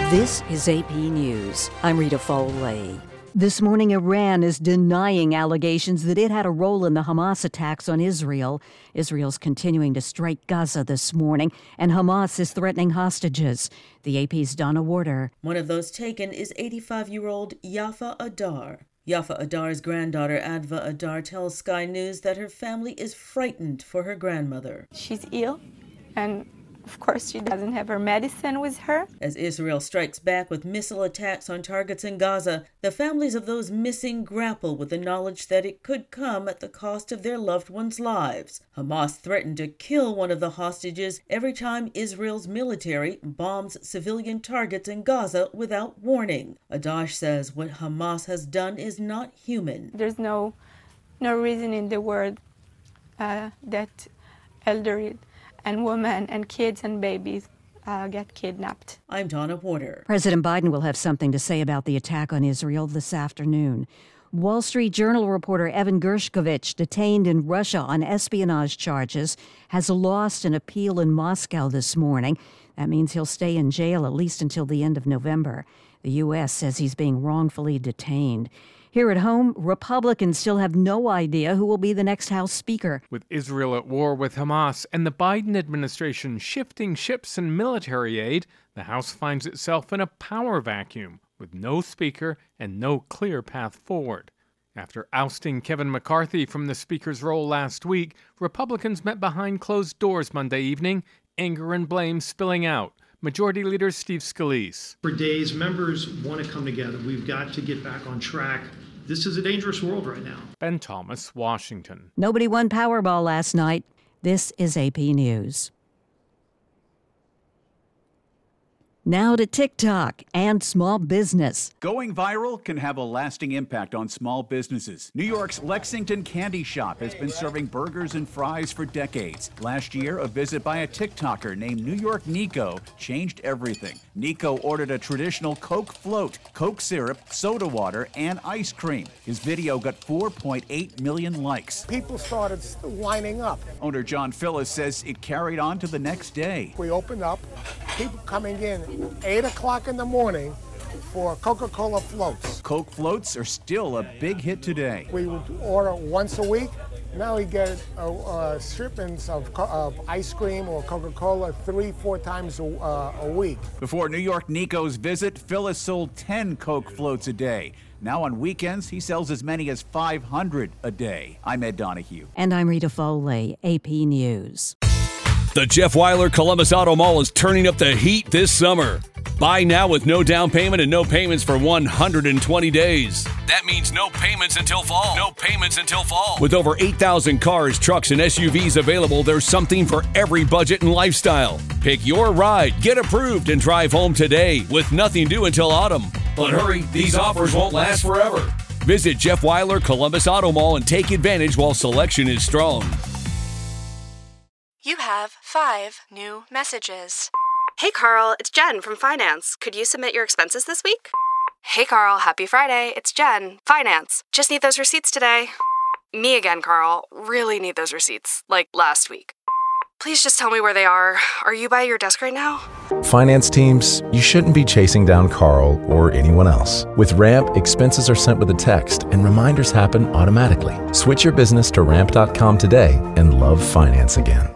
This is AP News. I'm Rita Foley. This morning, Iran is denying allegations that it had a role in the Hamas attacks on Israel. Israel's continuing to strike Gaza this morning, and Hamas is threatening hostages. The AP's Donna Warder. One of those taken is 85-year-old Yafa Adar. Yafa Adar's granddaughter, Adva Adar, tells Sky News that her family is frightened for her grandmother. She's ill, and of course, she doesn't have her medicine with her. As Israel strikes back with missile attacks on targets in Gaza, the families of those missing grapple with the knowledge that it could come at the cost of their loved ones' lives. Hamas threatened to kill one of the hostages every time Israel's military bombs civilian targets in Gaza without warning. Adash says what Hamas has done is not human. There's no reason in the world that elderly and women and kids and babies get kidnapped. I'm Donna Warder. President Biden will have something to say about the attack on Israel this afternoon. Wall Street Journal reporter Evan Gershkovich, detained in Russia on espionage charges, has lost an appeal in Moscow this morning. That means he'll stay in jail at least until the end of November. The U.S. says he's being wrongfully detained. Here at home, Republicans still have no idea who will be the next House Speaker. With Israel at war with Hamas and the Biden administration shifting ships and military aid, the House finds itself in a power vacuum with no Speaker and no clear path forward. After ousting Kevin McCarthy from the Speaker's role last week, Republicans met behind closed doors Monday evening, anger and blame spilling out. Majority Leader Steve Scalise. For days, members want to come together. We've got to get back on track. This is a dangerous world right now. Ben Thomas, Washington. Nobody won Powerball last night. This is AP News. Now to TikTok and small business. Going viral can have a lasting impact on small businesses. New York's Lexington Candy Shop has been serving burgers and fries for decades. Last year, a visit by a TikToker named New York Nico changed everything. Nico ordered a traditional Coke float, Coke syrup, soda water, and ice cream. His video got 4.8 million likes. People started lining up. Owner John Phillis says it carried on to the next day. We opened up, people coming in 8 o'clock in the morning for Coca-Cola floats. Coke floats are still a big hit today. We would order once a week. Now we get shipments of ice cream or Coca-Cola 3-4 times a week. Before New York Nico's visit, Phyllis sold 10 Coke floats a day. Now on weekends, he sells as many as 500 a day. I'm Ed Donahue. And I'm Rita Foley, AP News. The Jeff Weiler Columbus Auto Mall is turning up the heat this summer. Buy now with no down payment and no payments for 120 days. That means no payments until fall. No payments until fall. With over 8,000 cars, trucks, and SUVs available, there's something for every budget and lifestyle. Pick your ride, get approved, and drive home today with nothing due until autumn. But hurry, these offers won't last forever. Visit Jeff Weiler Columbus Auto Mall and take advantage while selection is strong. You have 5 new messages. Hey Carl, it's Jen from Finance. Could you submit your expenses this week? Hey Carl, happy Friday. It's Jen, Finance. Just need those receipts today. Me again, Carl. Really need those receipts, like last week. Please just tell me where they are. Are you by your desk right now? Finance teams, you shouldn't be chasing down Carl or anyone else. With Ramp, expenses are sent with a text and reminders happen automatically. Switch your business to ramp.com today and love finance again.